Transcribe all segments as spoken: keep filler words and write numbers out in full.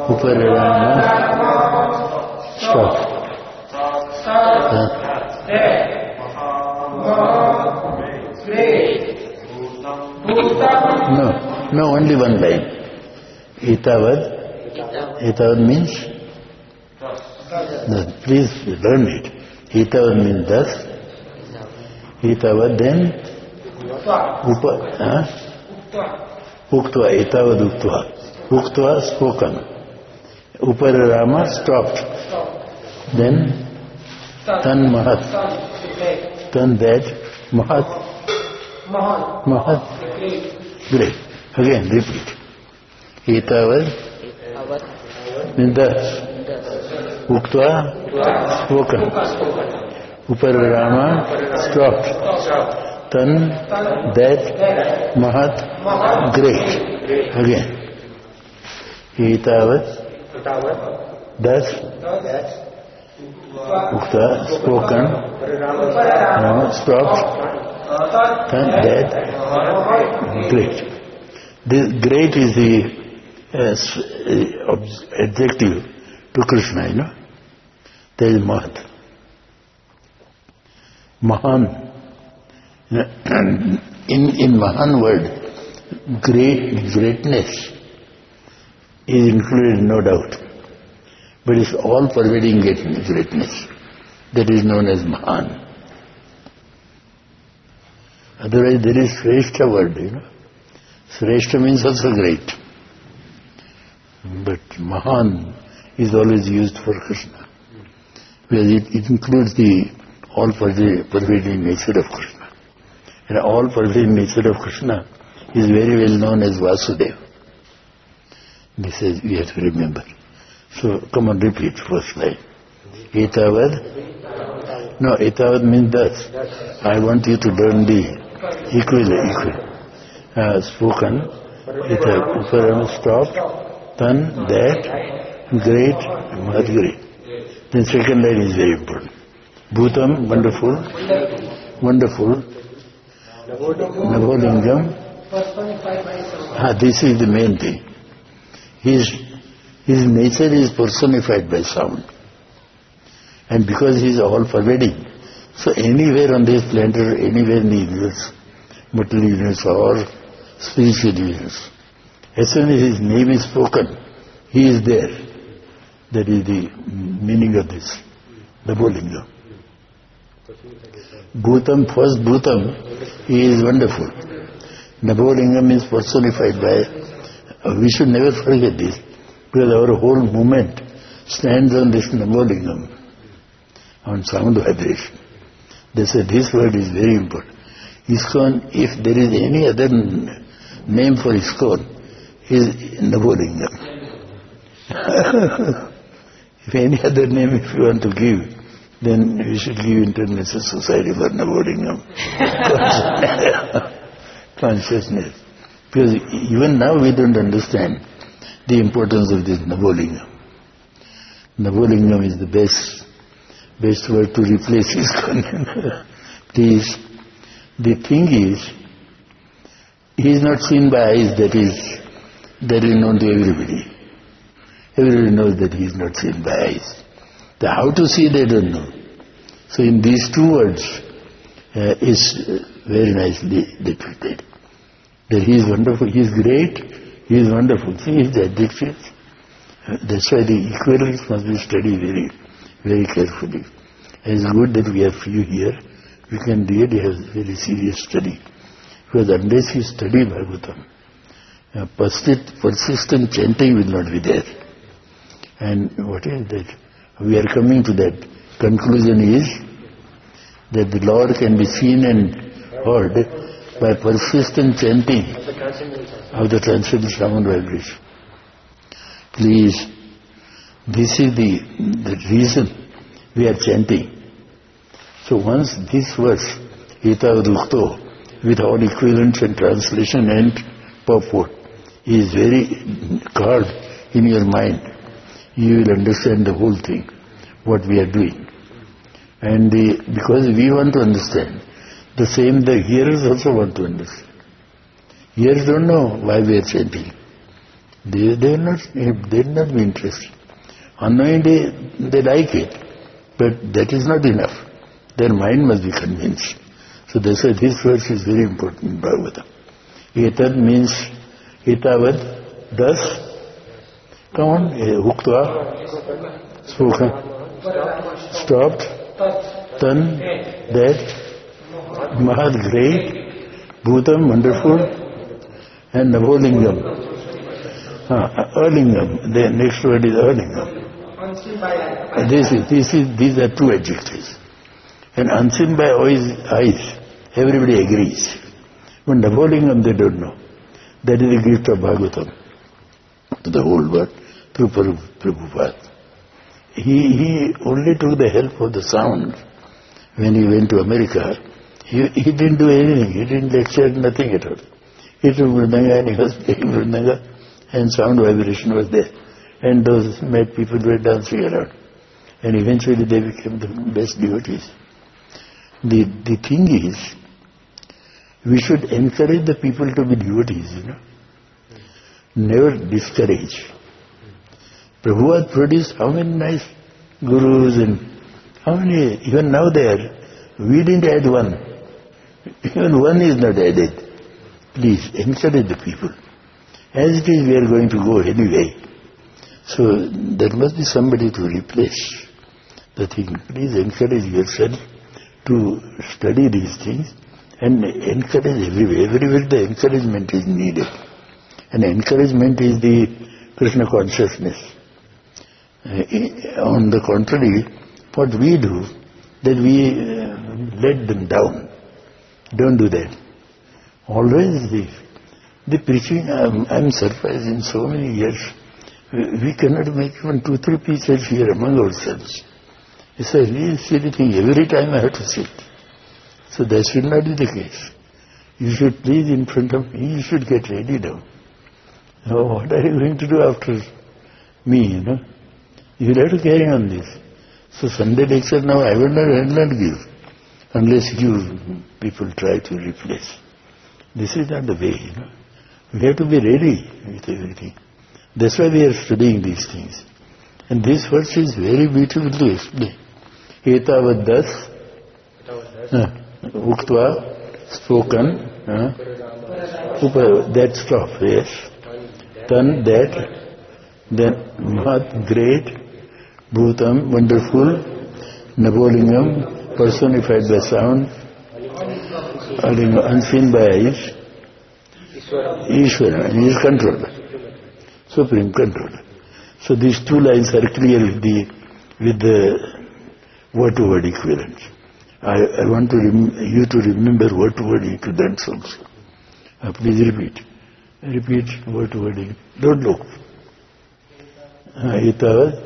Uparama. Stop. Uh, no, no, only one line. Etavad. Etavad means? No, please learn it. Etavad means thus. Etavad then? Upa. Huh? Uktva. Etavad uktva. Uktva spoken. Uparama stopped. Then Tan Mahat. Tan that Mahat. Mahat. Great. Again repeat. Etavad means thus. Uktva spoken. Uparama stopped. Tan that Mahat great. Again. Etavad thus Uktva spoken. Rama stopped. Tan that great. This great is the uh, adjective to Krishna, you know. There is Mahat. Mahan. In, in Mahan word, great, greatness is included, no doubt. But it's all-pervading greatness. That is known as Mahan. Otherwise, there is Shrestha word, you know. Shrestha means also great. But Mahan is always used for Krishna. Because it, it includes the all-pervading nature of Krishna. And all-pervading nature of Krishna is very well known as Vasudeva. This is, we have to remember. So, come on, repeat first line. Etavad. No, etavad means thus. I want you to learn the equal, equal. Uh, spoken. Etavad. Uparama stopped. Tan, that, great, Mahat great. Then second line is very important. Bhutam, wonderful. Wonderful. Navolingam. Ah, this is the main thing. His, his nature is personified by sound. And because he is all-pervading, so anywhere on this planet, or anywhere in the universe, material universe or spiritual universe, as soon as his name is spoken, he is there. That is the meaning of this, Navolingam. Bhutam, first Bhutam, he is wonderful. Navolingam is personified by, uh, we should never forget this, because our whole movement stands on this Navolingam, on sound vibration. They say this word is very important. ISKCON, if there is any other name for ISKCON, is Navolingam. If any other name if you want to give, then we should give International Society for Navolingam consciousness. Because even now we don't understand the importance of this Navolingam. Navolingam is the best, best word to replace ISKCON. Please, the thing is, he is not seen by eyes, that is, that is known to everybody. Everybody knows that he is not seen by eyes. The how to see, they don't know. So in these two words uh, is uh, very nicely depicted. That he is wonderful, he is great, he is wonderful. See his adjectives. Uh, that's why the equivalence must be studied very, very carefully. And it's good that we have few here. We can really have very serious study. Because unless you study Bhagavatam, uh, persist, persistent chanting will not be there. And what is that? We are coming to that. Conclusion is that the Lord can be seen and heard by persistent chanting of the transcendental sound vibration. Please, this is the, the reason we are chanting. So once this verse, Etavad Ukto, with all equivalents and translation and purport, is very carved in your mind, you will understand the whole thing, what we are doing. And the, because we want to understand, the same the hearers also want to understand. Hearers don't know why we are chanting. They, they are not, they will not be interested. On knowing day, they like it, but that is not enough. Their mind must be convinced. So that's why this verse is very important in Bhagavatam. Etad means etavad, thus, come on, uktva, spoken, stopped, tan, that, mahad, great, bhutam, wonderful, and navolingam, ah, erlingam, the next word is erlingam. This is, this is, these are two adjectives. And unseen by eyes, everybody agrees. But navolingam they don't know. That is the gift of Bhagavatam to the whole world through Prabhupada. He, he only took the help of the sound when he went to America. He, he didn't do anything. He didn't lecture, nothing at all. He took Mridanga and he was playing Mridanga and sound vibration was there. And those mad people were dancing around. And eventually they became the best devotees. The, the thing is, we should encourage the people to be devotees, you know. Never discourage. Prabhupada produced how many nice gurus and how many, even now there, we didn't add one. Even one is not added. Please, encourage the people. As it is, we are going to go anyway. So, there must be somebody to replace the thing. Please encourage yourself to study these things and encourage everywhere. Everywhere the encouragement is needed. And encouragement is the Krishna consciousness. Uh, on the contrary, what we do, that we uh, let them down. Don't do that. Always the, the preaching, I'm, I'm surprised in so many years, we, we cannot make even two, three pieces here among ourselves. It's a really silly thing. Every time I have to sit. So that should not be the case. You should please in front of me, you should get ready now. Now what are you going to do after me, you know? You will have to carry on this. So Sunday lecture now I will not, I will not give unless you people try to replace. This is not the way, you know. We have to be ready with everything. That's why we are studying these things. And this verse is very beautifully explained. Etavad das, uktva, spoken, uh, that stuff, yes. Tan, that, then mahat, great, bhutam, wonderful, navolingam, personified by sound, unseen by eyes, Ishvara, he is controller, supreme controller. So these two lines are clear with the, with the word-to-word equivalent. I, I want to rem- you to remember word-to-word equivalents also. Uh, please repeat. Repeat word-to-word. Don't look. Etavad.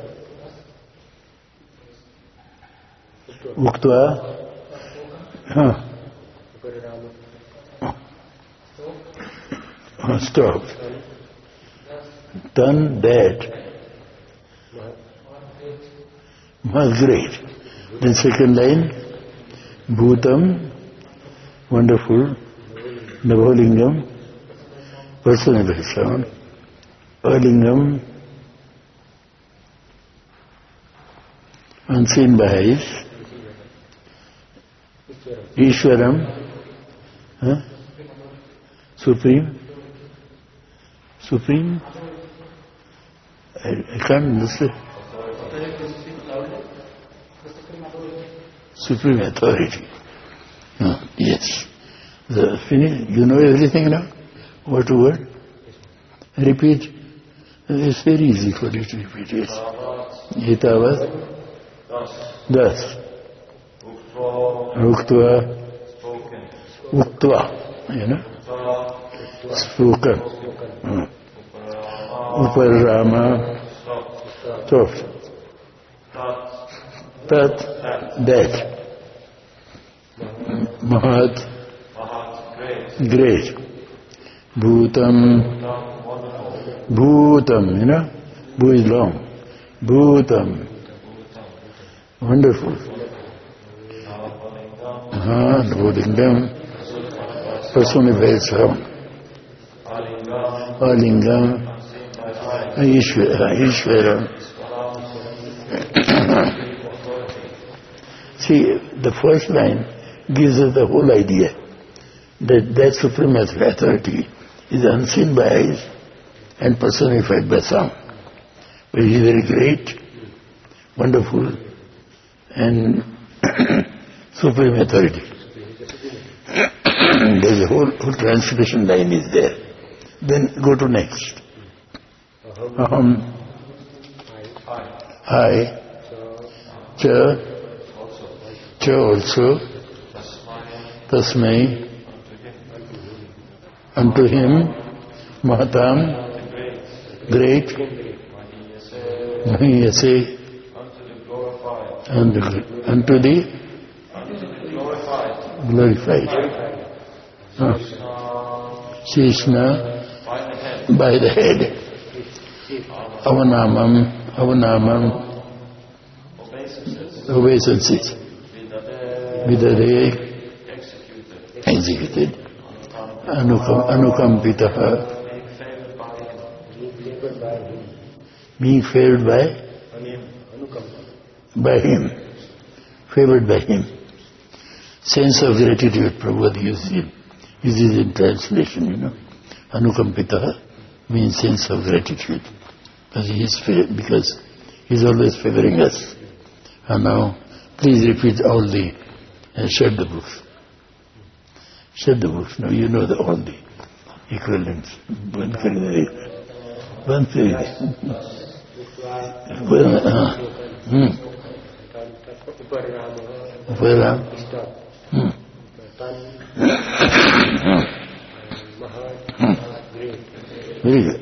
Uktva. Huh. Oh, stop. Done that. Was great. Then second line, Bhutam, wonderful, Navolingam, personified sound, Erlingam, unseen by eyes, Ishwaram, huh? Supreme, Supreme, I, I can't understand. Supreme authority. Uh, yes. The finish. You know everything now? Word to word? Repeat. It's very easy for you to repeat. Yes. Etavad. Das. Uktva. Uktva. You know? Spoken. Uh. Uparama. Soft. Tat, that. Mahat, great. Bhutam, Bhutam, you know? Bhu is long. Bhutam, wonderful. Ah, Navolingam, personified sound. Alingam, Ishvara. Ishvara. See, the first line gives us the whole idea that that supreme authority is unseen by eyes and personified by sound. But he is very great, wonderful, and supreme authority. There's a whole, whole translation line is there. Then go to next. Aham. I. Cha. Cha also. Tasmai. Unto him. Mahatam. Great. Mahiyase. Unto the glorified. Huh. Krishna by the head. Avanamam, Avanamam, obeisances. Vidade, executed. Anukam, Anukampitaha, being favored by? By him. Favored by him. Sense of gratitude, Prabhupada uses it. Uses in translation, you know. Anukampitaha means sense of gratitude. Because he is, because he is always favoring us. And now, please repeat all the, and shut the books. Shut the books. Now you know the, all the equivalents. One kare, one kare. Uparam. Hmm. Very good.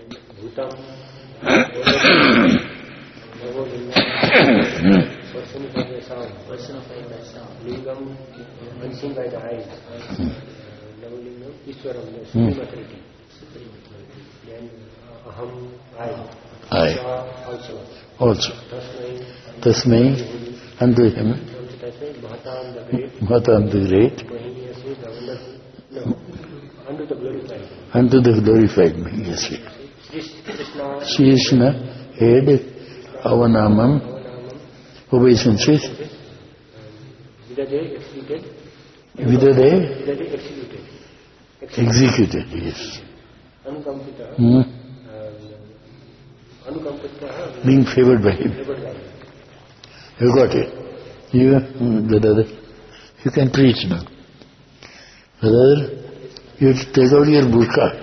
Personified by sound. Lingam, unseen by the eyes. Navalingam, Ishwaram, the supreme authority. Then Aham, I. I. Also. Also. Tasmai. Tasmai, unto him. Mahatam the great. Mahatam the great. No. Unto the glorified. Unto the glorified Mahiyase. Krishna, head, Avanamam, obeisances. Vidade, executed. Vidade, Vidade, executed. executed, yes. Anukampita. Hmm. Anukampita. Being favored by him. You got it. You, brother, you can preach now. Brother, you take out your burqa.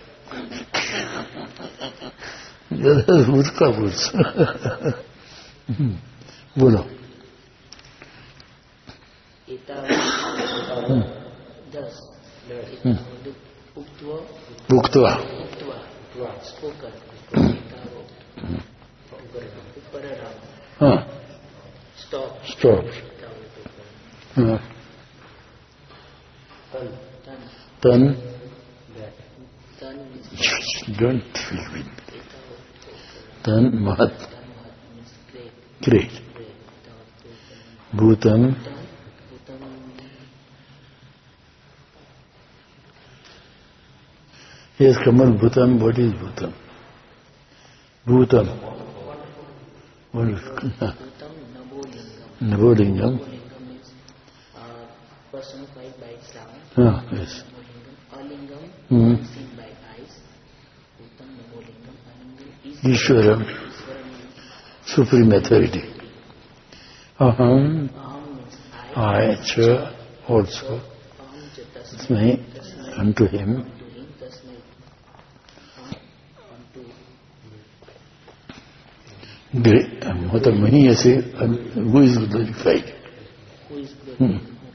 Brother, burqa puts. Bolo. Thus, Buktva. spoken. Huh. Stop. Stop. Huh. Tan. Don't feel with me. Tan Mahat. Great. Bhutan. Yes, Kamal, Bhutan. What is Bhutan? Bhutan. What is Nabolingam? Nabolingam is uh, personified by sound. Ah, yes. Alingam, Hmm. seen by eyes. Bhutan, Nabolingam, Alingam is Ishwaram, supreme authority. Aham, Aham means I. I, Cha, also. Aham cha tasmai. Tasmai, unto him. Unto him tasmai. Aham unto Great. Mata Mahiyase, who is glorified? who is the Hmm.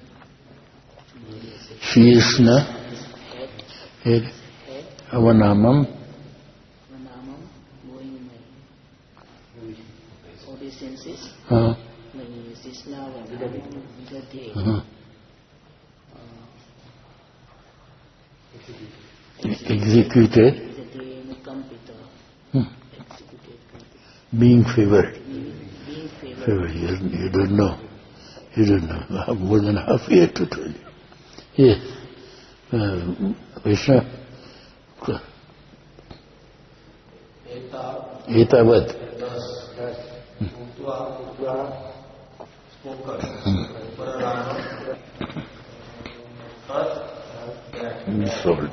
Krishna, head, head, Avanamam, Manamam, going my obeisances. uh, My Krishna, Vanamam, Vidade. uh, executed, Vidade, Nukampita. hmm. Executed. being favored. Being favored. Favored. You, you don't know. You don't know. I have more than half year to tell you. Yes. Uh, Vishnu. Etavat. Salt.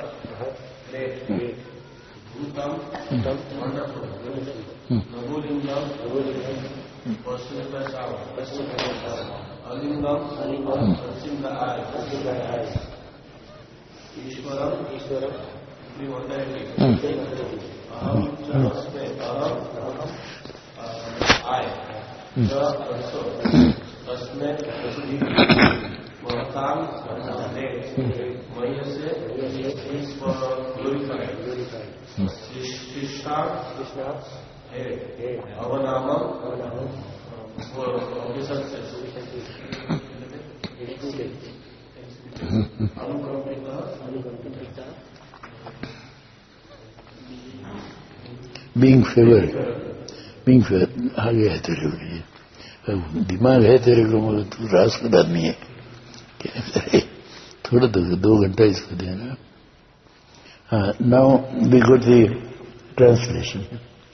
Being favored, being favored, आगे है तेरे को, दिमाग है तेरे को, मगर तू रास्ता आदमी है, क्या करे, थोड़ा दो दो घंटा इसको देना. Now we got the translation.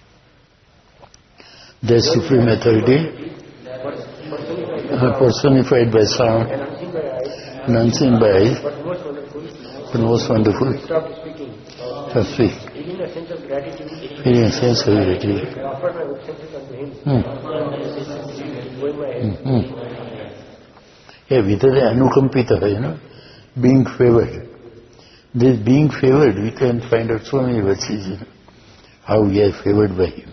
The supreme authority, uh, personified by sound, and unseen by eyes, but most wonderful. Stop speaking. Feeling a sense of gratitude. Feeling a sense of gratitude. I offer my obeisances unto him. Hmm. Hmm. Yeah, vidade anukampita, you know, being favored. This being favored, we can find out so many verses, you know, how we are favored by him.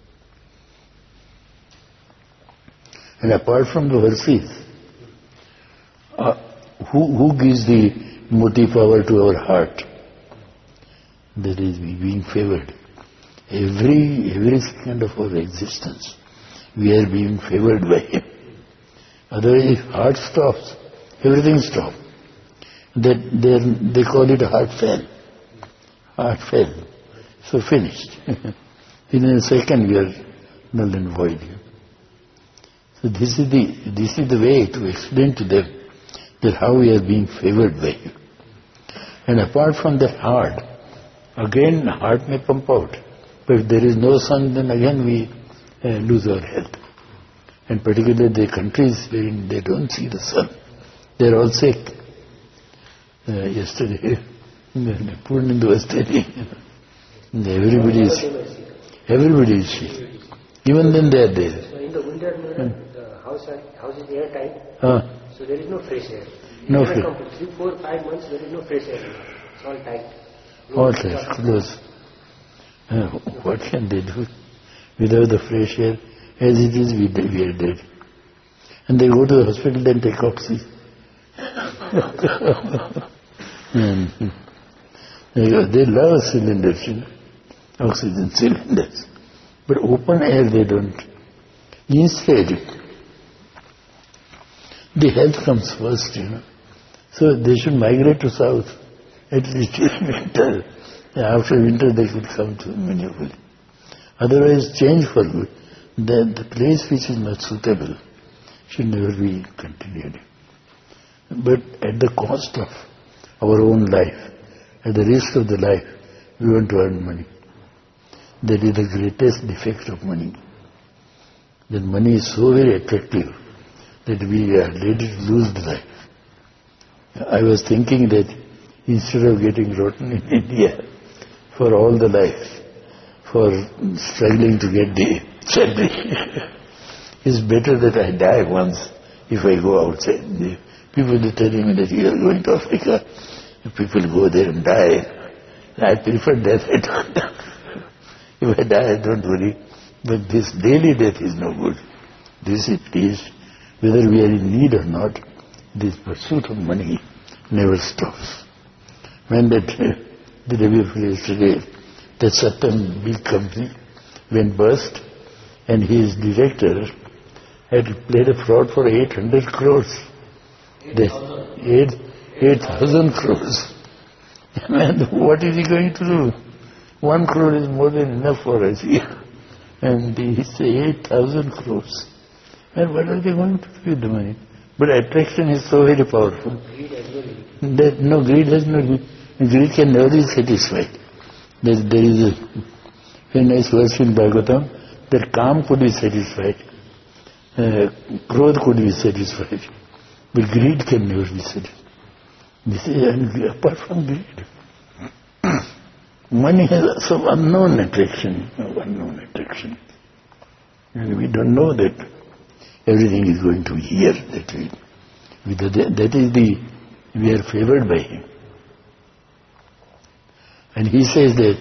And apart from the verses, uh, who, who gives the motive power to our heart? That is being favored. Every, every second of our existence, we are being favored by him. Otherwise, if heart stops, everything stops. That they, they call it a heart fail. Heart fail. So finished. In a second, we are null and void. So this is the this is the way to explain to them that how we are being favored by him. And apart from the heart, again heart may pump out. But if there is no sun, then again we uh, lose our health. And particularly the countries wherein they don't see the sun, they are all sick. Uh, yesterday, Purnendu was telling, everybody is, everybody is sick. Even then they are there. So in the winter, hmm. the house, house is airtight, uh, so there is no fresh air. No fresh air. Three, four, five months, there is no fresh air. It's all tight. No all tight, close. Uh, what can they do? Without the fresh air, as it is, we, we are dead. And they go to the hospital, then take oxygen. And they love cylinders, you know, oxygen cylinders. But open air they don't. Instead, the health comes first, you know. So they should migrate to south, at least in winter. After winter they could come to Minneapolis. Otherwise, change for good. The, the place which is not suitable should never be continued. But at the cost of our own life, at the risk of the life, we want to earn money. That is the greatest defect of money. That money is so very attractive that we are ready to lose the life. I was thinking that instead of getting rotten in India for all the life, for struggling to get the salary, it's better that I die once if I go outside. The people are telling me that you are going to Africa. People go there and die. I prefer death. I don't die. If I die, I don't worry. But this daily death is no good. This it is, whether we are in need or not, this pursuit of money never stops. When that, uh, the review yesterday, that certain big company went burst, and his director had played a fraud for eight hundred crores. eight thousand crores. And what is he going to do? One crore is more than enough for us here. And he said eight thousand crores. And what are they going to do with the money? But attraction is so very powerful. That no, greed has no, greed can never be satisfied. There, there is a very nice verse in Bhagavatam, that calm could be satisfied, uh, growth could be satisfied, but greed can never be satisfied. This is, and apart from greed, money has some unknown attraction, unknown attraction. And we don't know that everything is going to be here, that we, that is the, we are favored by him. And he says that,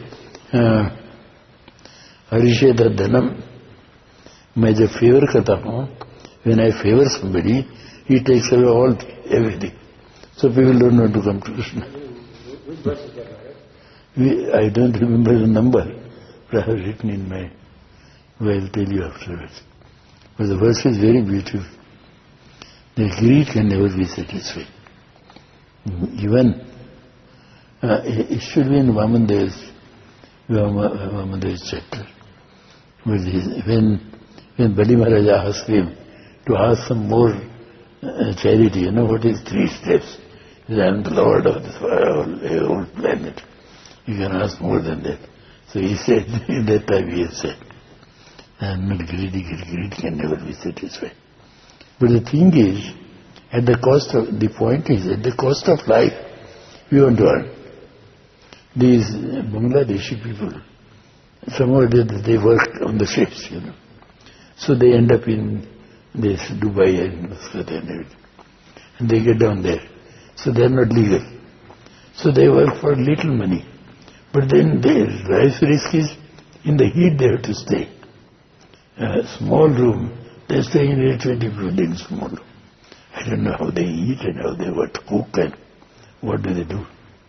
Harisheta Dhanam, मैं जब favour करता हूँ, when I favor somebody, he takes away all, everything. So people don't want to come to Krishna. Which verse is that, we, I don't remember the number, but I have written in my, well, I'll tell you afterwards. But the verse is very beautiful. The greed can never be satisfied. Even, uh, it should be in Vamandeva's, Vamandeva's chapter. But when, when Bali Maharaj asked him to ask some more uh, charity, you know what is three steps? He said, I am the Lord of this whole, whole planet. You can ask more than that. So he said, in that time he has said, I am not greedy, greed can never be satisfied. But the thing is, at the cost of, the point is, at the cost of life, we want to earn. These Bangladeshi people, somehow they, they work on the ships, you know. So they end up in this Dubai and Muscat and everything. And they get down there. So they are not legal. So they work for little money. But then their life risk is, in the heat they have to stay. A small room, they stay in a twenty people in small room. I don't know how they eat and how they what cook and what do they do.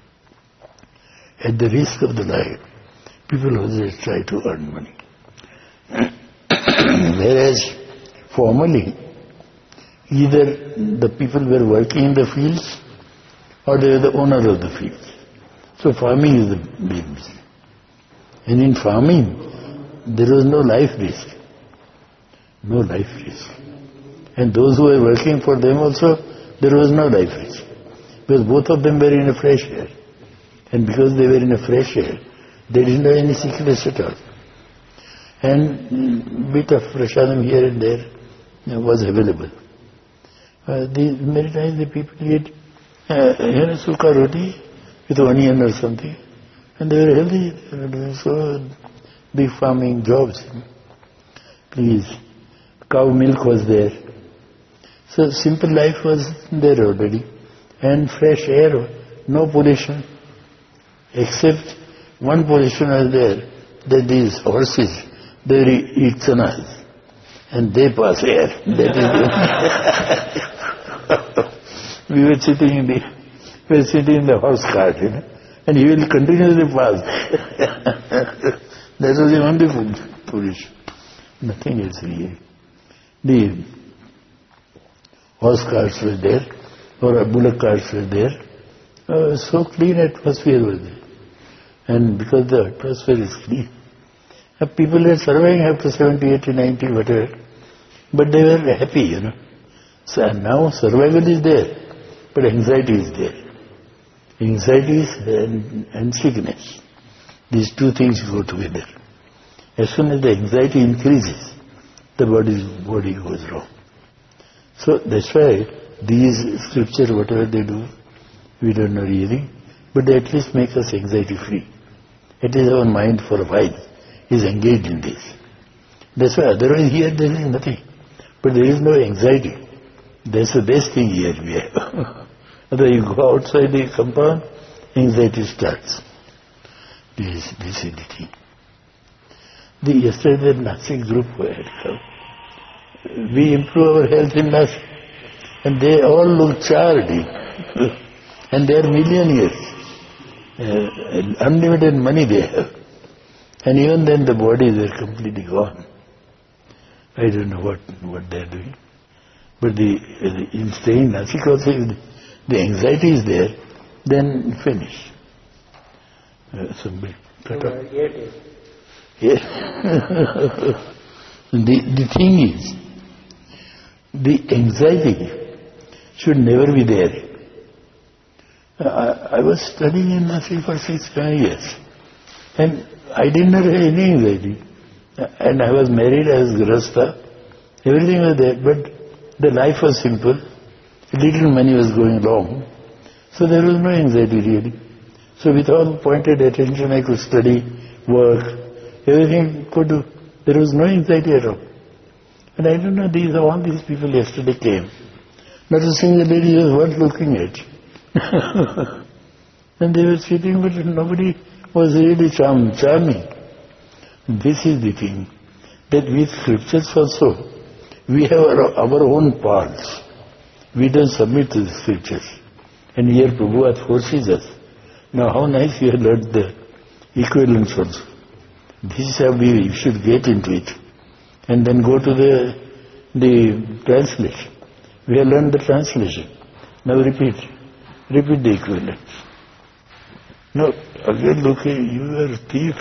At the risk of the life, people always try to earn money. Whereas formerly, either the people were working in the fields or they were the owner of the fields. So farming is the main business. And in farming, there was no life risk. No life risk. And those who were working for them also, there was no life risk. Because both of them were in a fresh air. And because they were in a fresh air, they didn't have any sickness at all. And bit of prasadam here and there was available. Uh, the, many times the people eat uh, you know, sukha roti with onion or something. And they were healthy. They were doing so big farming jobs. Please. Cow milk was there. So simple life was there already. And fresh air, no pollution. Except one pollution was there, that these horses, they eat chanas. And they pass air. That is we were sitting in the, we were sitting in the horse cart, you know, and he will continuously pass. That was the only pollution. Nothing else really. The horse carts were there, or bullock carts were there. Uh, so clean atmosphere was there. And because the atmosphere is clean, uh, people were surviving after seventy, eighty, ninety, whatever. But they were happy, you know. So now survival is there, but anxiety is there. Anxiety and, and sickness. These two things go together. As soon as the anxiety increases, the body's body goes wrong. So that's why these scriptures, whatever they do, we don't know really, but they at least make us anxiety free. At least our mind for a while is engaged in this. That's why otherwise here there is nothing. But there is no anxiety. That's the best thing here we have. Otherwise you go outside the compound, anxiety starts. This, this is the thing. The yesterday the Nasik group had come. We improve our health in Nasik. And they all look charred. And they are millionaires. Uh, unlimited money they have. And even then the bodies are completely gone. I don't know what, what they are doing. But the, uh, in staying Nasik also, if the anxiety is there, then finish. Uh, somebody cut off. Yeah. the, the thing is, the anxiety should never be there. I, I was studying in Nasik for six, seven years. And I did not have any anxiety. And I was married, I was grasta. Everything was there, but the life was simple. Little money was going along. So there was no anxiety really. So with all pointed attention I could study, work, everything could do. There was no anxiety at all. And I don't know, these all these people yesterday came. Not a single lady was worth looking at. And they were sitting, but nobody was really charm, charming. This is the thing, that with scriptures also, we have our, our own paths. We don't submit to the scriptures. And here Prabhupada forces us. Now how nice you have learned the equivalence also. This is how we should get into it. And then go to the, the translation. We have learned the translation. Now repeat. Repeat the equivalence. No, again look, you are a thief.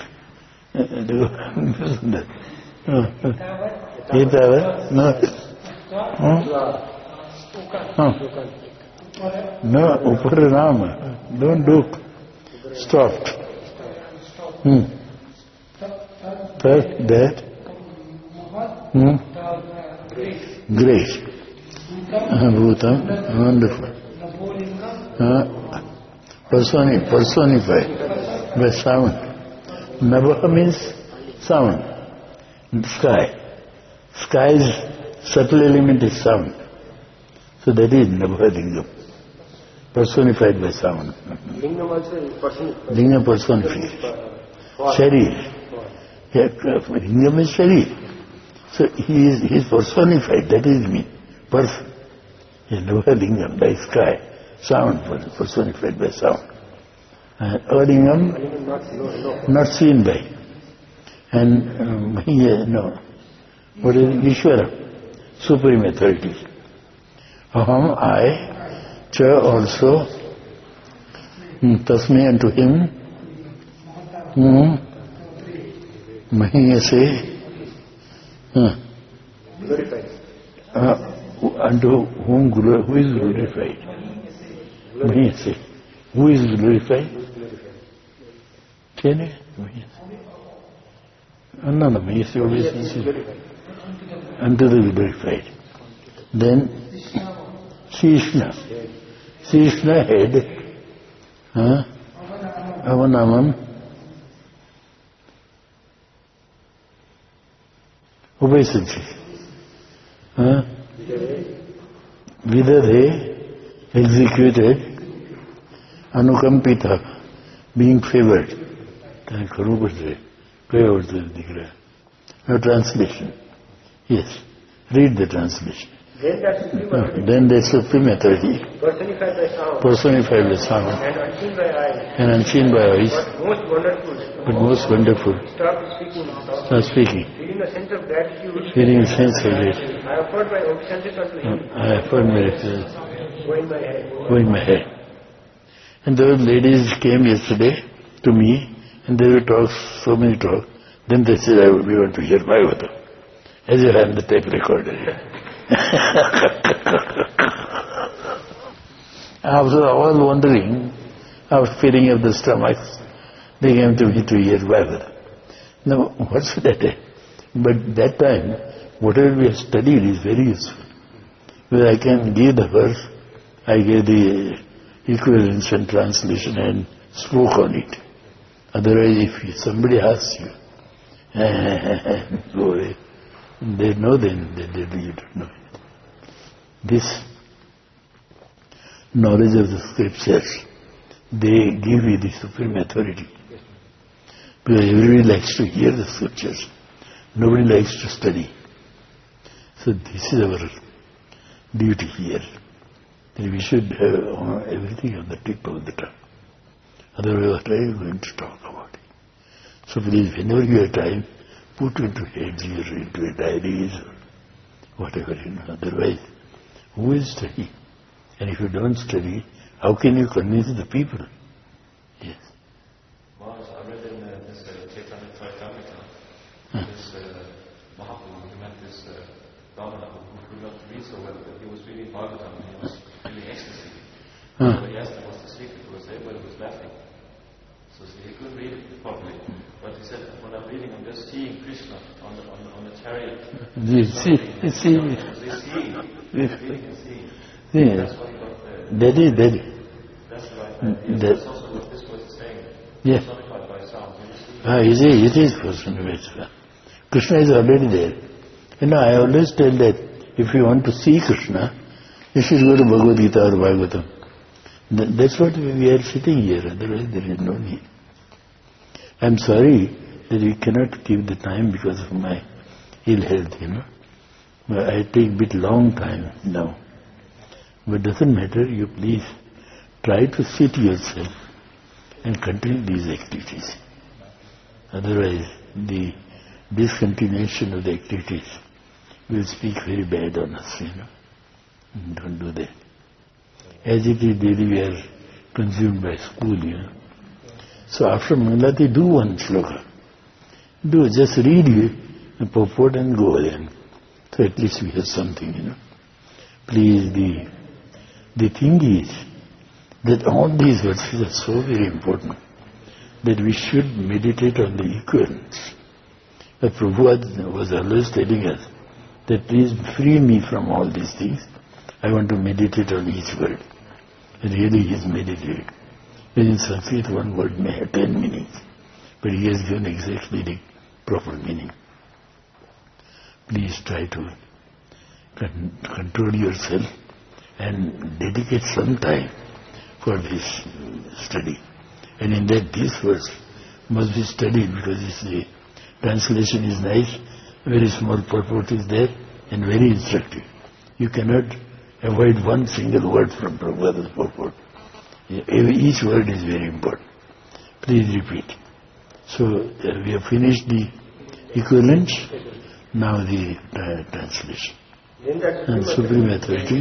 No, Uparanama. Don't look. Stopped. Hmm. Third, that. Hmm. Great. Bhutam. Wonderful. Uh, personi- personified by sound. Nabha means sound. Sky. Sky's subtle element is sound. So that is Nabha Lingam. Personified by sound. Lingam also is personified. Lingam personified. Sharir. Yeah, Lingam is Sharir. So he is, he is personified, that is me. Person. Nabha Lingam, by sky. Sound, personified by sound. And Alingam, not, not seen by. And um, he, uh, no. What is Ishvara? Supreme authority. Aham, I, cha also, tasme unto him, hmm, mahiyase, huh, glorified. Uh, unto whom, who is glorified? Mahiyase. Who is glorified? Can no, no, Mahiyase always is unto the glorified. Then Sishna. Sishna head. Huh? Avanamam. Obesity. Huh? Vidadhe, executed. Anukampita, being favored. No translation. Yes. Read the translation. Then that supreme No, authority, then the supreme authority, personified by sound, personified by sound, and unseen by eyes, and unseen by eyes, but most wonderful, but most wonderful. stop speaking, stop Start speaking, feeling a sense of gratitude. feeling a sense of it. I offered my obeisances unto him, I affirm my reference, going my head. going my head. And those ladies came yesterday to me, and they would talk, so many talk. Then they said, I, we want to hear Bhagavatam. As if I am the tape recorder here. After I was wondering, I was feeling of the stomach, they came to me to hear Bhagavatam. Now, what's that? But that time, whatever we have studied is very useful. Where I can give the verse, I gave the equivalence and translation and spoke on it. Otherwise, if somebody asks you, go away, they know then, they, they, you don't know it. This knowledge of the scriptures, they give you the supreme authority. Because everybody likes to hear the scriptures. Nobody likes to study. So this is our duty here. That we should have everything on the tip of the tongue. Otherwise, what are you going to talk about it? So please, whenever you have time, put into heads or into a diaries or whatever, you know. Otherwise, who will study? And if you don't study, how can you convince the people? Yes. Maharaj, I read in uh, this uh, Chaitanya Charitamrita, this uh, Mahaprabhu, he met this uh, Ravana who could not read so well, but he was reading Bhagavatam and he was feeling ecstasy. Huh. So he asked him what's the secret, he was there, but he was laughing. So he couldn't read it properly. But he said, when I'm reading, I'm just seeing Krishna on the, on the, on the chariot. You see, you see. They see, reading and seeing. Yeah. That's what he got there. That is, that is. That's the right idea. That, That's also what this was saying. yeah. Personified by sound. Ah, you see, it is personified. Krishna is already there. You know, I always tell that if you want to see Krishna, you should go to Bhagavad Gita or Bhagavatam. Th- that's what we are sitting here, otherwise there is no need. I am sorry that we cannot keep the time because of my ill health, you know. But I take a bit long time now. But doesn't matter, you please try to sit yourself and continue these activities. Otherwise, the discontinuation of the activities will speak very bad on us, you know. Don't do that. As it is daily we are consumed by school, you know. So after Mangalati, do one sloka. Do, just read it, the purport and go then. So at least we have something, you know. Please, the, the thing is that all these verses are so very important that we should meditate on the equivalence. The Prabhupada was always telling us that please free me from all these things. I want to meditate on each word. Really he is meditating. In Sanskrit one word may have ten meanings, but he has given exactly the proper meaning. Please try to con- control yourself and dedicate some time for this study. And in that this verse must be studied because it's the translation is nice, very small purport is there and very instructive. You cannot avoid one single word from Prabhupada's purport. Each word is very important. Please repeat. So uh, we have finished the equivalence, now the uh, translation. And Supreme Authority,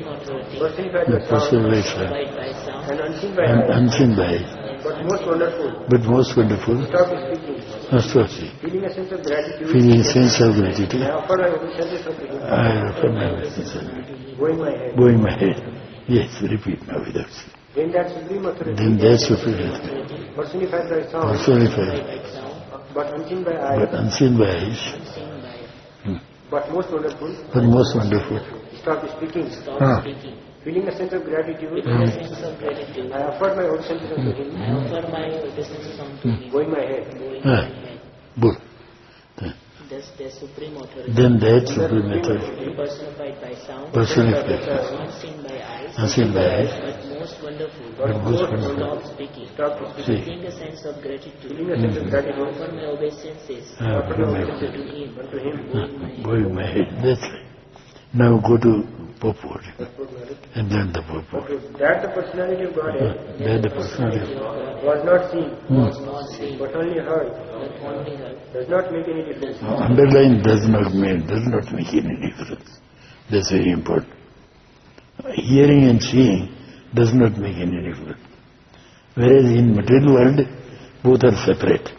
the personified sound, and unseen by and eye, unseen by eye, but most wonderful. but most wonderful, Stop speaking. Astrophy, Feeling a sense of gratitude, feeling sense of gratitude, I offer my obeisances unto him, I offer my obeisances. bowing my head. Bowing my head. Yes, repeat now without saying. Then that supreme authority, Then that Supreme Authority, personified by sound, personified, but unseen by eye, but unseen by eyes, hmm. but most wonderful. but most wonderful. Stop speaking. Ah. Feeling a sense of gratitude, Hmm. sense of gratitude. I offer my obeisances unto him, I offer my obeisances unto him, bowing my head. bowing Ah. my head. Good. Thus the supreme authority, Then that Supreme Authority, personified by sound, personified, unseen by eyes, unseen by eyes, but most wonderful, but most wonderful. stop speaking. Stop speaking. Feeling a sense of gratitude, Feeling a sense of I gratitude, offer my obeisances Ah, offer my unto obeisances him, unto him. bowing my head. bowing my head. That's right. Now go to purport and learn the purport. That the personality of Godhead There the personality was not seen, Was not seen, but only heard, but only heard. does not make any difference. underline does not make does not make any difference. That's very important. Hearing and seeing does not make any difference. Whereas in material world, both are separate.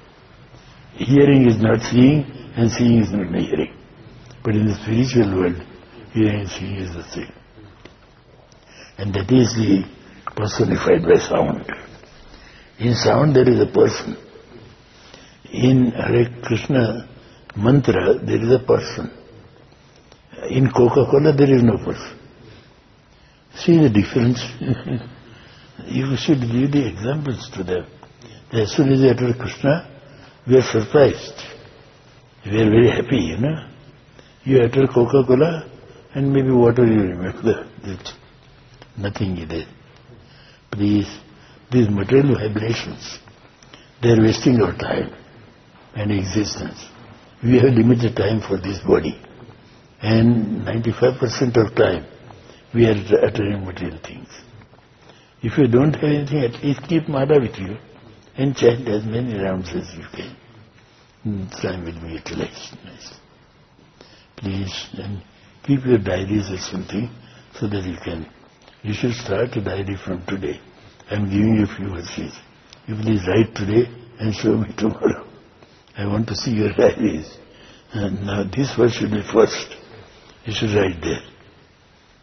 Hearing is not seeing and seeing is not hearing. But in the spiritual world, hearing and seeing is the same. And that is the personified by sound. In sound there is a person. In Hare Krishna mantra there is a person. In Coca-Cola there is no person. See the difference? You should give the examples to them. As soon as they utter Krishna, we are surprised. We are very happy, you know. You utter Coca-Cola and maybe water you remember. That's nothing is there. Please, these material vibrations, they are wasting our time and existence. We have limited time for this body. And ninety-five percent of time, we are uttering material things. If you don't have anything, at least keep Mada with you and chant as many rounds as you can. And time will be utilized. Nice. Please, and keep your diaries or something so that you can. You should start a diary from today. I am giving you a few verses. You please write today and show me tomorrow. I want to see your diaries. And now this verse should be first. You should write there.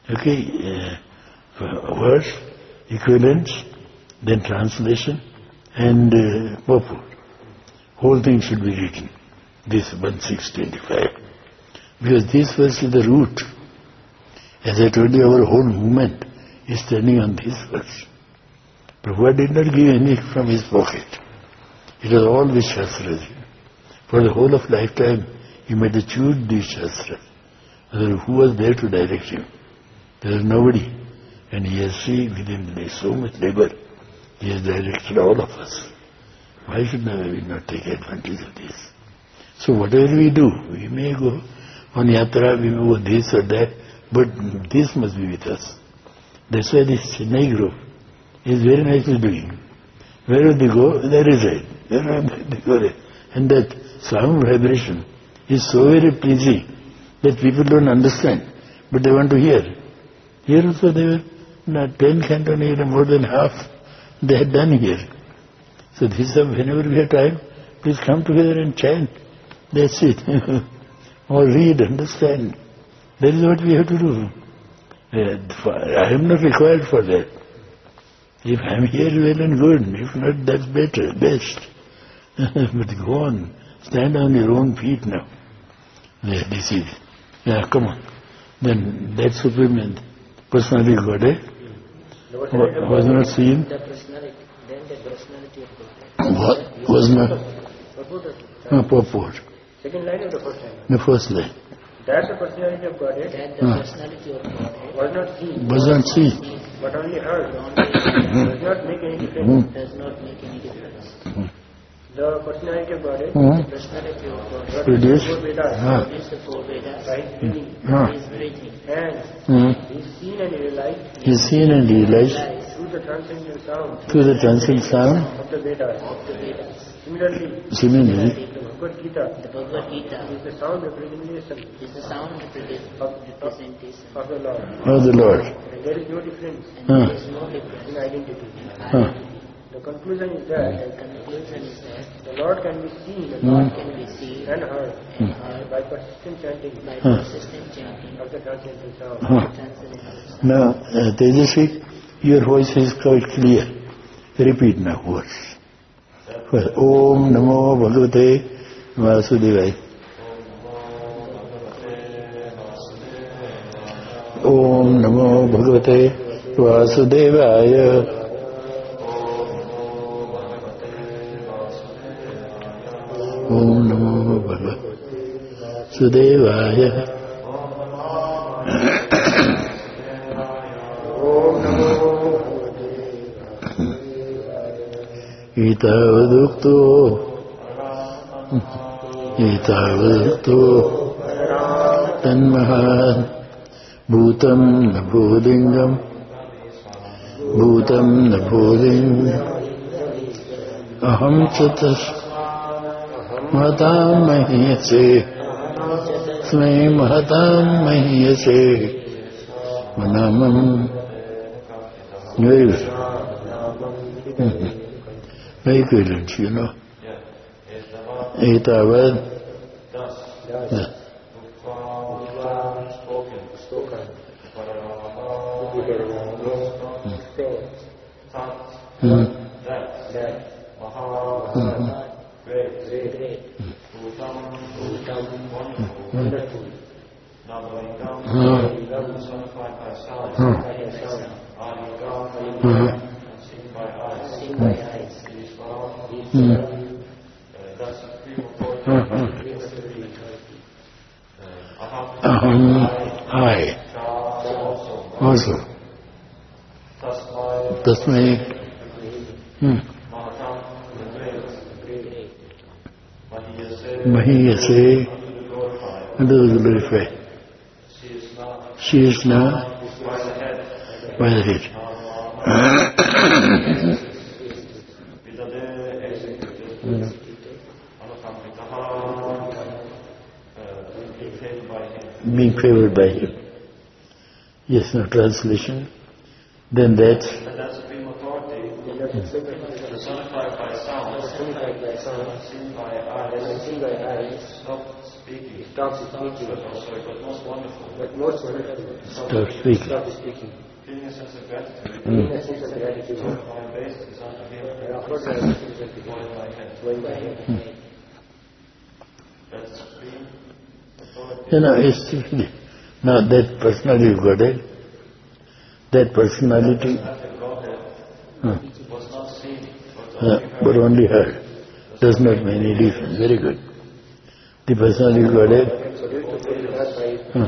Okay? Uh, verse, equivalence, then translation, and uh, purport. Whole thing should be written. This one six twenty-five. Because this verse is the root. As I told you, our whole movement is standing on this verse. Prabhupada did not give any from his pocket. It was all the Shastras. For the whole of lifetime, he might have chewed these Shastras. Who was there to direct him? There was nobody. And he has seen within so much labor, he has directed all of us. Why should we not take advantage of this? So whatever we do, we may go on yatra, we may go this or that, but this must be with us. That's why this Chennai group is very nicely doing. Wherever they go, they reside. Wherever they go, there. And that sound vibration is so very pleasing that people don't understand, but they want to hear. Here also they were not ten canton, more than half they had done here. So this is whenever we have time, please come together and chant. That's it. Or read, understand. That is what we have to do. I am not required for that. If I am here, well and good. If not, that's better, best. But go on. Stand on your own feet now. Yeah, this is. Yeah, come on. Then that Supreme Personality of God, eh? Was not seen. The personality, then the personality of God. What? Was not. No, purport. Second line of the first line. The first line. That the personality of Godhead That the personality of God was not seen, Was not seen. but only heard. only Does not make any difference. does not make any difference. The personality of Godhead Hmm. The personality of God was Produce. before Vedas, Ah. is the four Vedas, by His being, Ah. is breathing, and Hmm. He is seen and realized He is seen and realized through the transcendental sound through the transcendent sound. of the Vedas. the Vedas. Similarly, Similarly, the Bhagavad Gita The Bhagavad Gita is the sound representation is the sound represent- representation of the Lord. of the Lord. And there is no difference and Huh. there is no difference in identity. Huh. The conclusion is that The conclusion is that the Lord can be seen Hmm. can be seen and heard and heard by persistent chanting by Huh. persistent chanting of the transcendental sound. Huh. transcendental sound. Now, uh, Tejasvi, your voice is quite clear. Repeat now, words. First, Om Namo Bhagavate Vasudevaya. Om Namo Bhagavate Vasudevaya. Om Namo Bhagavate Vasudevaya. Itavadukto Itavadukto Tanmaha Bhutam Nabhodingam Bhutam Nabhodingam Aham Chatas Mahatam Mahiyase Smai Mahatam Mahiyase Manamam Very good. Mm-hmm. Very equivalent, you know. Etavad. Yeah. Mm. Mm-hmm. Aham, I. Also. Tasmai. Hmm. Mahiyase. And those glorify. She is now by the head. Being favored by him. Yes, no translation. Then that. And that supreme authority, personified by sound, seen by eyes, stop speaking. Stop speaking. Sorry, but most wonderful. But most wonderful. Stop speaking. Stop speaking. feeling a sense of gratitude. Feeling a sense of gratitude. My base is unto him. I offer gratitude to him. Bowing my head. Bowing my head. That's supreme authority. You know, it's now that personality Godhead, that personality uh, was not seen, but uh, but only heard. Does not make any difference. Very good. The personality Godhead uh,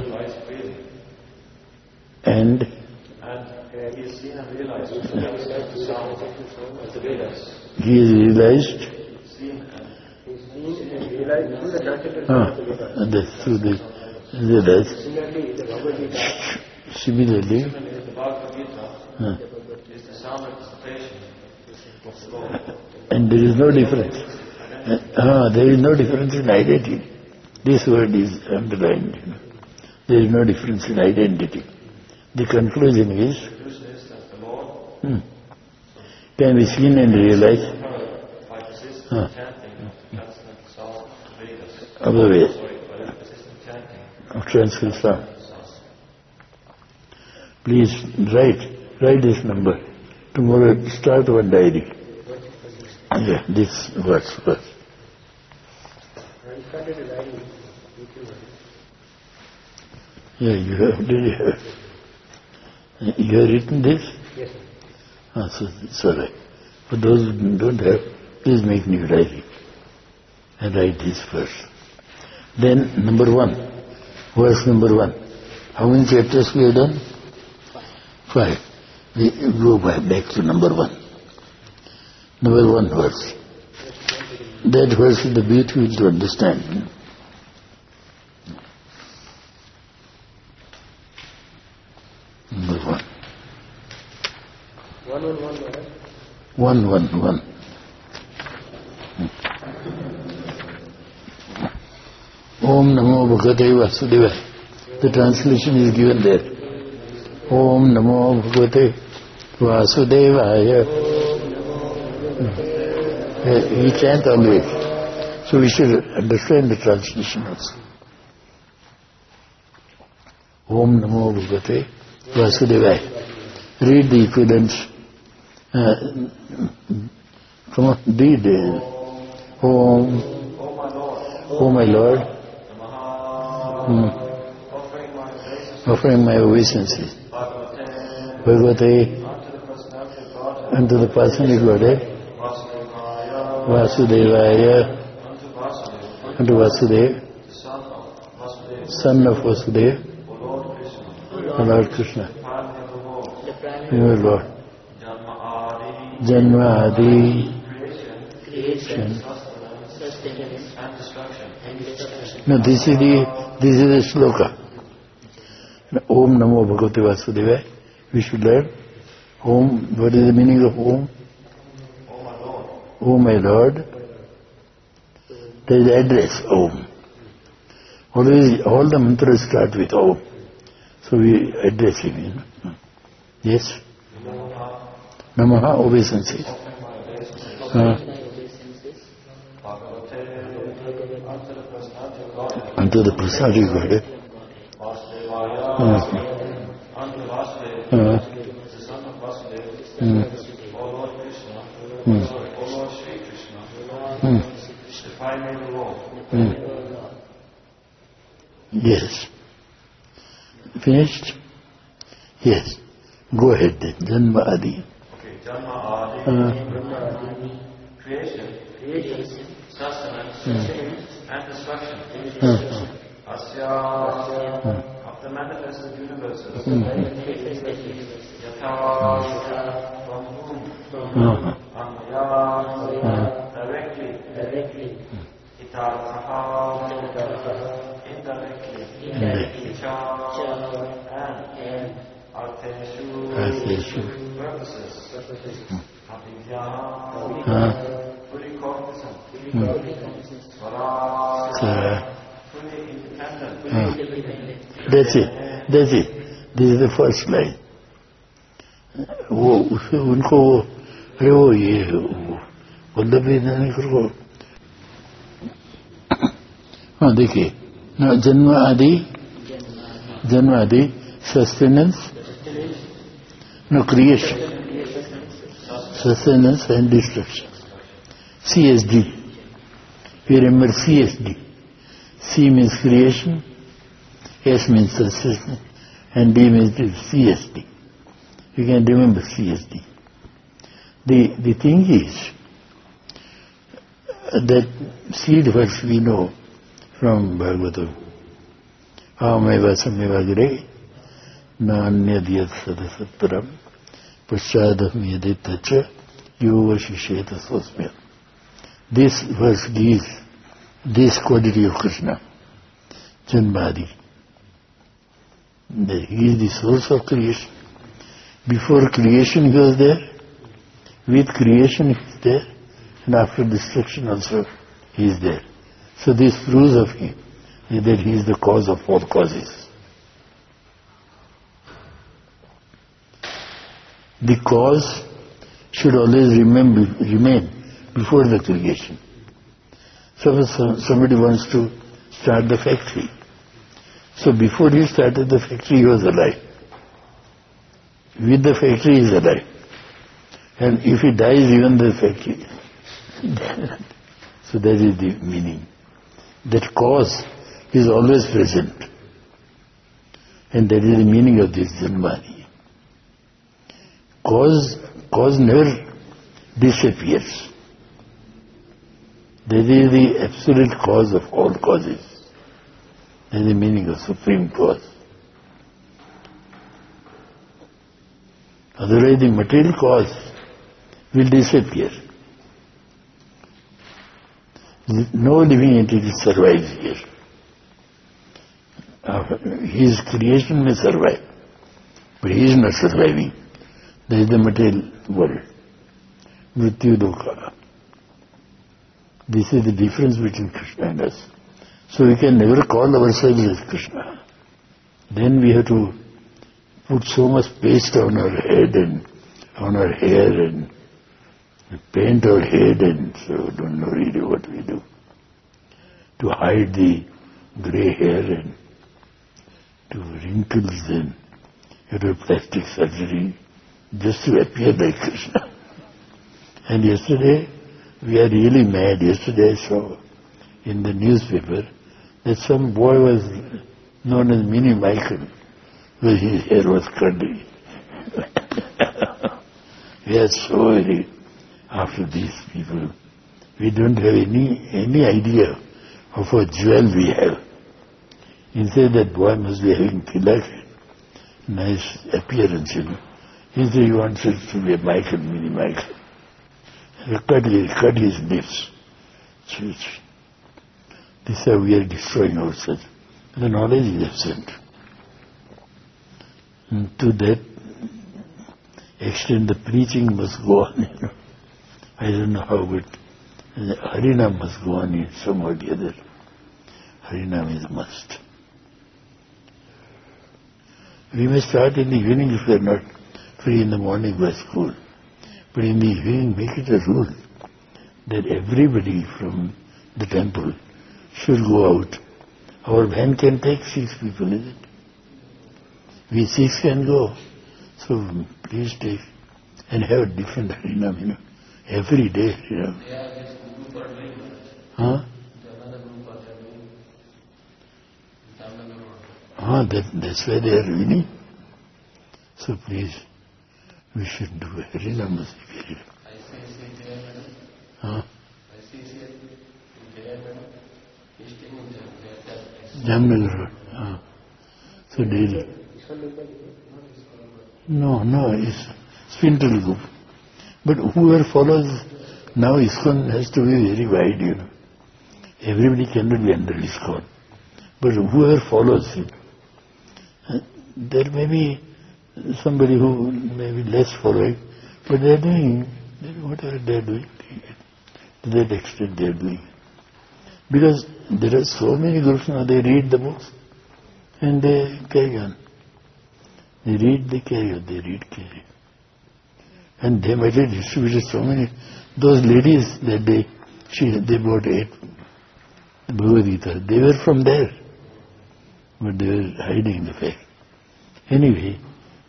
and and he is seen and realized through the sound of the Vedas. he is realized Seen and Realized through the transcendental uh, of the Vedas. and that's through the Vedas. Similarly, in the Bhagavad Gita, Similarly, the Bhagavad Gita uh, is the sound representation of the Lord. and there is no difference. Uh, ah, there is no difference in identity. This word is underlined. You know. There is no difference in identity. The conclusion is The conclusion is that the Lord hmm, can be seen and realized by persistent Huh. chanting of the transcendental sound of the Vedas. of the way Sorry, by persistent chanting of transcendental sound. of the sound. Please write, write this number. Tomorrow start one diary. Yeah, this verse first. I started a diary with you. Yeah, you have, did you have? You have written this? Yes, sir. Ah, so it's all right. For those who don't have, please make new diary and write this first. Then number one, verse number one. How many chapters we have done? Five. We go back, back to number one. Number one verse. That verse is the beautiful to understand. Number one. One, one, one, one. One, one, one. Om Namo Bhagavate Vasudevaya. The translation is given there. Om Namo Bhagavate Vasudevaya. Uh, we chant always. So we should understand the translation also. Om Namo Bhagavate Vasudevaya. Read the equivalents. Uh, come on, read. Uh, Om. Oh my Lord. Hmm. Offering my obeisances. Bhagavate. Unto the personal Godhead. Vasudevaya. Unto Vasudeva. Son of Vasudeva. O Lord Krishna. O Lord. Janma Adi. Creation, sustenance, and destruction. And destruction. No, this is the this is the sloka. Om Namo Bhagavate Vasudevaya. We should learn. Om. What is the meaning of Om? Oh my Lord. There is the address Om. Always all the mantras start with Om. So we address him. You know. Yes. Namaha obeisances. Uh, unto the Prasadi Godhead. Uh, uh, mm, O Lord Krishna, mm, sorry, O Lord Shri Krishna, mm, if I may the Lord. mm. Yes. Finished? Yes. Go ahead then. Janma Adi. Okay, Janma Adi, Uh, creation, Creation, sustenance, mm, and destruction. uh, Asya, of the manifested universes. mm, Yatha, from whom? uh, Amaya, directly. directly, Itarthaha, indirectly. Indirectly. Icha, and and Arteshu, Arteshu. purposes. Avidya, uh, fully cognizant. mm, Svara, Sara. fully independent. Uh, independent. That's it. That's it. This is the first line. वो उसे उनको वो अरे वो ये वल्लभ को हाँ देखिए जन्म आदि जन्म आदि sustenance No, creation. Sustenance and destruction. C S D. We remember C S D. C means creation, S means sustenance, and D means C S D. You can remember C S D. The, the thing is that seed verse we know from Bhagavatam. Ameva sameva gre nanyadiyat sadasatparam paschadam yaditacha yuva shisheta sosmya. This verse gives this quality of Krishna, Janmadi. He is the source of creation. Before creation he was there, with creation he is there, and after destruction also he is there. So this proves of him that he is the cause of all causes. The cause should always remember, remain before the creation. Suppose somebody wants to start the factory. So before he started the factory he was alive. With the factory he is alive. And if he dies, even the factory. So that is the meaning. That cause is always present. And that is the meaning of this Janmani. Cause, cause never disappears. That is the absolute cause of all causes. That is the meaning of supreme cause. Otherwise the material cause will disappear. No living entity survives here. His creation may survive, but he is not surviving. That is the material world. Mrityu Dukkha. This is the difference between Krishna and us. So we can never call ourselves as Krishna. Then we have to put so much paste on our head and on our hair and paint our head and so don't know really what we do. To hide the grey hair and to wrinkles and you know, plastic surgery just to appear like Krishna. And yesterday, we are really mad. Yesterday I saw in the newspaper that some boy was known as Mini Michael, where his hair was curly. We are so very after these people. We don't have any any idea of what jewel we have. Instead that boy must be having tilak, nice appearance, you know. Instead he wants it to be a Michael, Mini Michael. Cut his, cut his lips. This is how we are destroying ourselves. The knowledge is absent. And to that extent the preaching must go on, you know. I don't know how, but Harinam must go on in some or the other. Harinam is a must. We may start in the evening if we are not free in the morning by school. But in the evening, make it a rule that everybody from the temple should go out. Our van can take six people, is it? We six can go. So please take and have a different Harinam, you know. Every day, you know. Huh? Ah, that, that's why they are winning. So please, we should do a Harinam must be very. Huh? Jamnagar Road. Ah. So daily. No, no, it's spiritual group. But whoever follows, now ISKCON has to be very wide, you know. Everybody cannot be under ISKCON. But whoever follows it, there may be somebody who may be less following, but they are doing whatever they are doing. To that extent they are doing. Because there are so many groups now, they read the books and they carry on. They read, they carry on, they read, carry on. And they might have distributed so many. Those ladies that day, she, they bought eight Bhagavad Gita. They were from there. But they were hiding the fact. Anyway,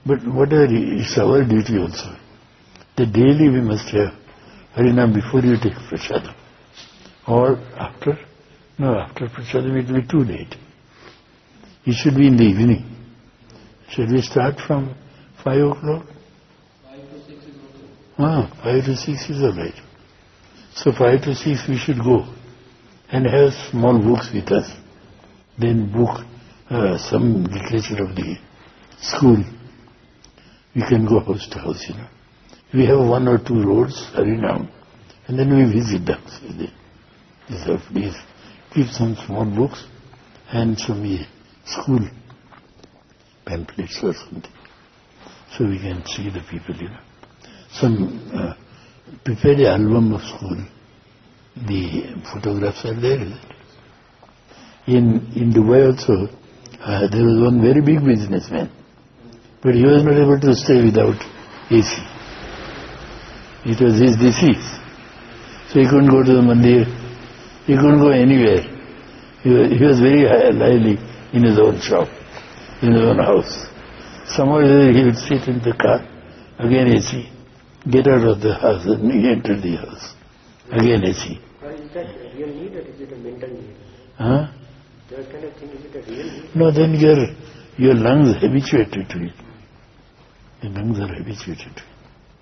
But whatever, it's our duty also. That daily we must have Harinam before you take prasadam. Or after? No, after prasadam it will be too late. It should be in the evening. Should we start from five o'clock? Five to six is okay. Ah, five to six is all right. So five to six we should go and have small books with us. Then book uh, some literature of the school. We can go house to house, you know. We have one or two roads, Harinam, and then we visit them. So they, they say, please keep some small books and some uh, school pamphlets or something, so we can see the people, you know. Some uh, prepare the album of school. The photographs are there. Isn't it? In in Dubai also, uh, there was one very big businessman, but he was not able to stay without A C. It was his disease, so he couldn't go to the mandir. He couldn't go anywhere. He was, he was very lively in his own shop, in his own house. Somewhere he would sit in the car, again A C, get out of the house and he entered the house, again A C. Or is that a real need or is it a mental need? Huh? That kind of thing, is it a real need? No, then your your lungs habituated to it. The lungs are habituated to it.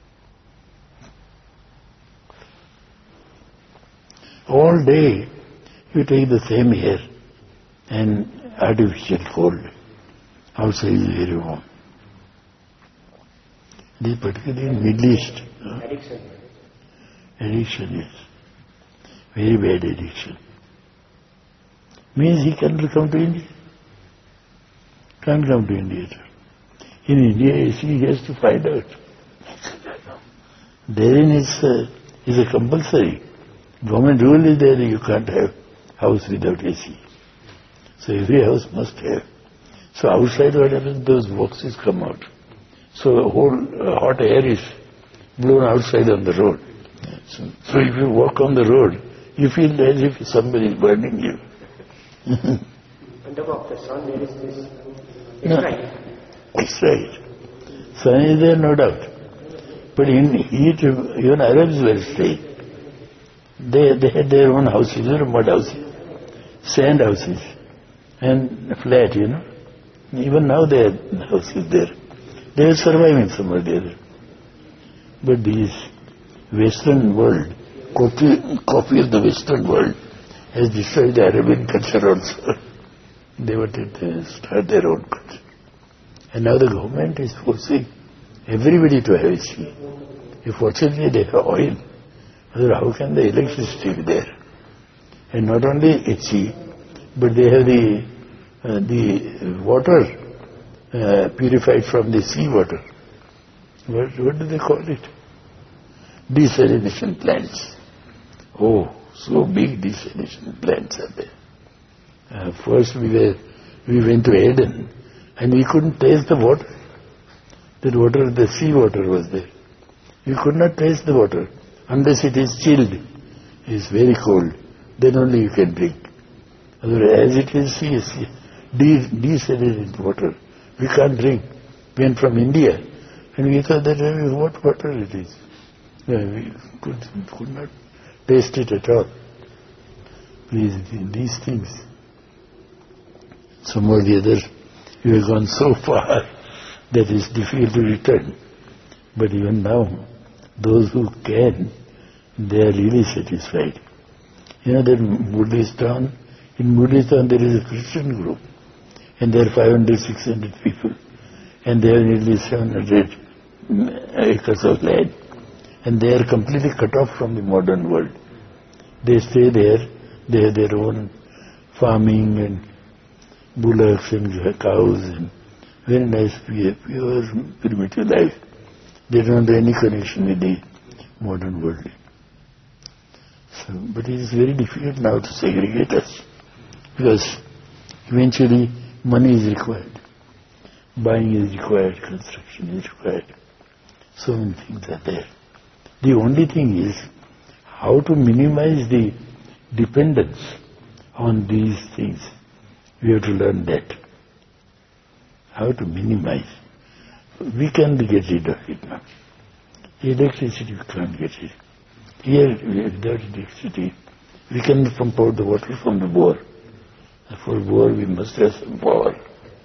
All day you take the same air and artificial cold. Outside is very warm. This particularly in Middle East. uh, Addiction. Addiction, yes. Very bad addiction. Means he cannot come to India. Can't come to India. In India, you see, he has to find out. Therein is a, is a compulsory. Government rule is there, you can't have house without A C. So every house must have. So outside what happens, those boxes come out. So the whole uh, hot air is blown outside on the road. So, so if you walk on the road, you feel as if somebody is burning you. On top of the sun, there is this. It's No. right. That's right. Sun is there, no doubt. But in heat, even Arabs were staying. They, they had their own houses, you know, mud houses, sand houses, and flat, you know. Even now they have houses there. They are surviving some or the other. But this Western world, copy, copy of the Western world, has destroyed the Arabian culture also. They wanted to start their own culture. And now the government is forcing everybody to have A C. If fortunately they have oil, how can the electricity be there? And not only A C, but they have the uh, the water uh, purified from the sea water. What, what do they call it? Desalination plants. Oh, so big desalination plants are there. Uh, first we were, we went to Eden and we couldn't taste the water. That water, the sea water was there. We could not taste the water unless it is chilled. It is very cold. Then only you can drink. Otherwise, as it is sea, sea de- desalinated water, we can't drink. We went from India and we thought that uh, what water it is. Uh, we could, could not taste it at all. Please, these things. Some or the other, we have gone so far that it's difficult to return. But even now, those who can, they are really satisfied. You know that Buddhistan, in Buddhistan there is a Christian group, and there are five hundred, six hundred people, and they have nearly seven hundred acres of land, and they are completely cut off from the modern world. They stay there, they have their own farming and bullocks and cows and very nice, pure, pure primitive life. They don't have any connection with the modern world. So, but it is very difficult now to segregate us, because eventually money is required, buying is required, construction is required. So many things are there. The only thing is how to minimize the dependence on these things. We have to learn that. How to minimize. we can't get rid of it now. Electricity we can't get rid. Here, without electricity, we can pump out the water from the bore. For bore, we must have some power.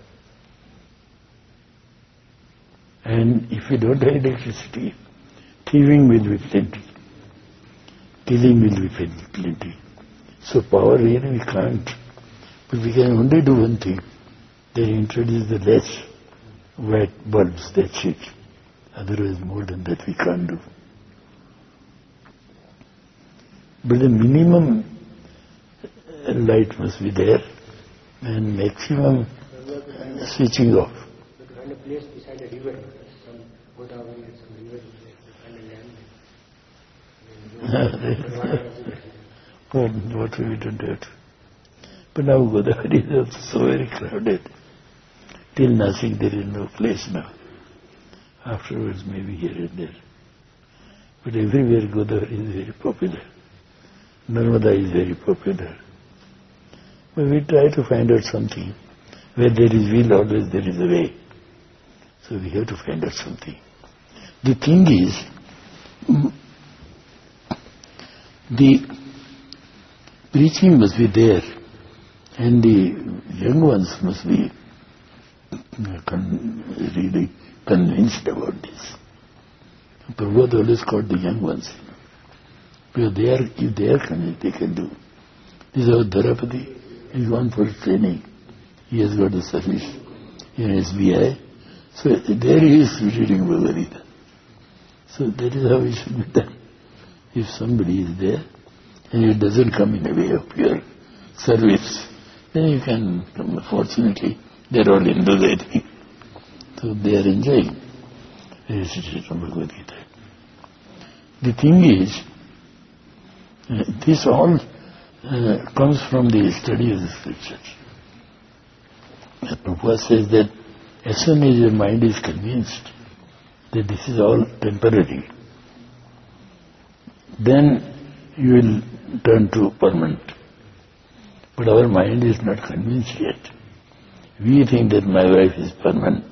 And if we don't have electricity, thieving will be plenty. Killing will be plenty. So power really we can't. But we can only do one thing. They introduce the less white bulbs, that's it. Otherwise more than that we can't do. But the minimum light must be there and maximum switching off. But find a place beside a river, some Godavari, some river, find a land. Oh, what we don't have to. But now Godavari is also so very crowded. Till Nasik there is no place now. Afterwards maybe here and there. But everywhere Godavari is very popular. Narmada is very popular. But we try to find out something. Where there is will, always there is a way. So we have to find out something. The thing is, the preaching must be there, and the young ones must be con- really convinced about this. Prabhupada always called the young ones. Because they are, if they are convinced, they can do. This is our Dharapati. He is gone for training. He has got a service in S B I. So there he is reading Bhagavad Gita. So that is how it should be done. If somebody is there, and it doesn't come in a way of pure service, then you can, fortunately, they are all Hindus, I think. So they are enjoying the recitation of Bhagavad Gita. The thing is, uh, this all uh, comes from the study of the scriptures. Prabhupada says that as soon as your mind is convinced that this is all temporary, then you will turn to permanent. But our mind is not convinced yet. We think that my wife is permanent.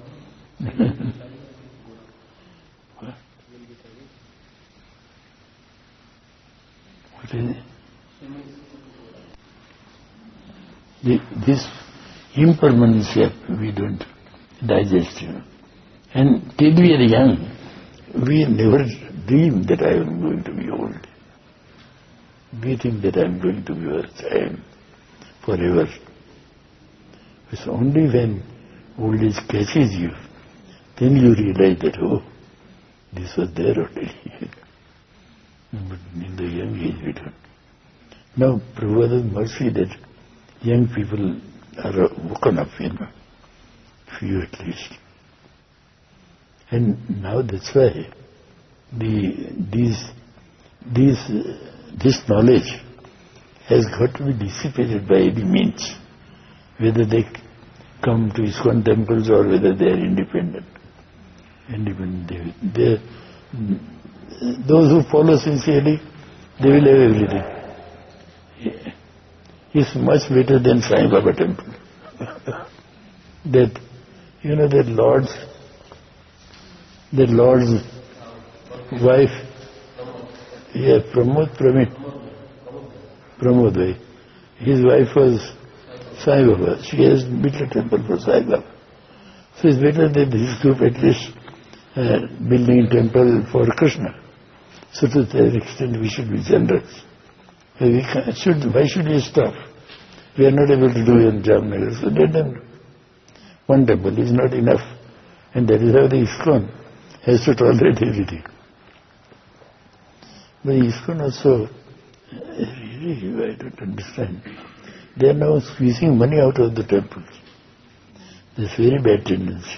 What is it? The, this impermanency we don't digest. You know. And till we are young, we never dream that I am going to be old. We think that I am going to be I am forever. It's only when old age catches you, then you realize that, oh, this was there already. But in the young age we don't. Now, Prabhupada's mercy that young people are woken up, you know, few at least. And now that's why the these these uh, this knowledge has got to be dissipated by any means, whether they come to ISKCON temples or whether they are independent. Independent. They, they, those who follow sincerely, they will have everything. It's much better than Sai Baba temple. That, you know, that Lord's, that Lord's wife, yeah, Pramod Pramit, Pramod Bhai, his wife was Sai Baba. She has built a temple for Sai Baba. So it's better that this group at least uh, building a temple for Krishna. So to that extent we should be generous. We can, should, why should we stop? We are not able to do in Jamnagar, so let them do. One temple is not enough. And that is how the ISKCON has to tolerate everything. But ISKCON also, really, I don't understand. They are now squeezing money out of the temples. That's very bad tendency.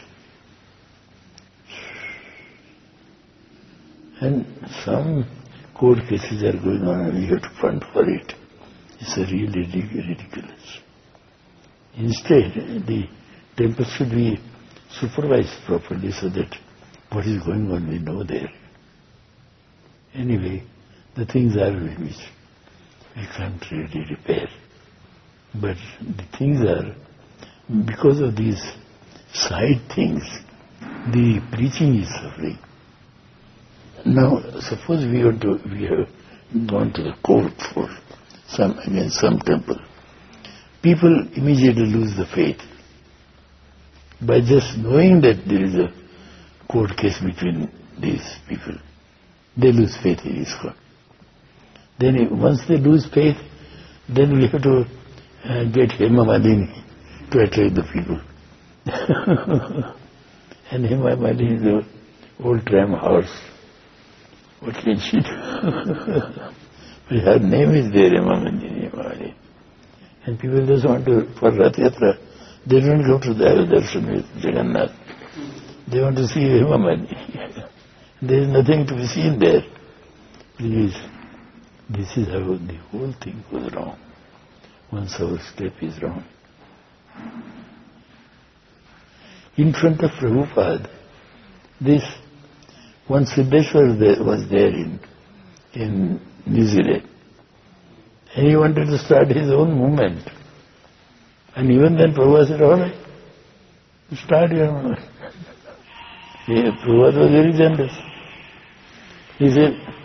And some court cases are going on and we have to fund for it. It's a really ridiculous. Instead, the temple should be supervised properly so that what is going on we know there. Anyway, the things are which we can't really repair. But the things are, because of these side things, the preaching is suffering. Now, suppose we want to, we have gone to the court for some, against some temple. People immediately lose the faith. By just knowing that there is a court case between these people, they lose faith in ISKCON. Then if, once they lose faith, then we have to uh, get Hema Malini to attract the people. And Hema Malini is an old tram horse. What can she do? But her name is there, Hema Malini. And people just want to, for Rath Yatra, they don't go to the darshan with Jagannath. They want to see Hema Malini. There is nothing to be seen there. Please, this is how the whole thing goes wrong. Once our step is wrong. In front of Prabhupada, this one Siddheshwar was there in, in New Zealand. And he wanted to start his own movement. And even then Prabhupada said, all right, start your movement. Yeah, Prabhupada was very generous. He said,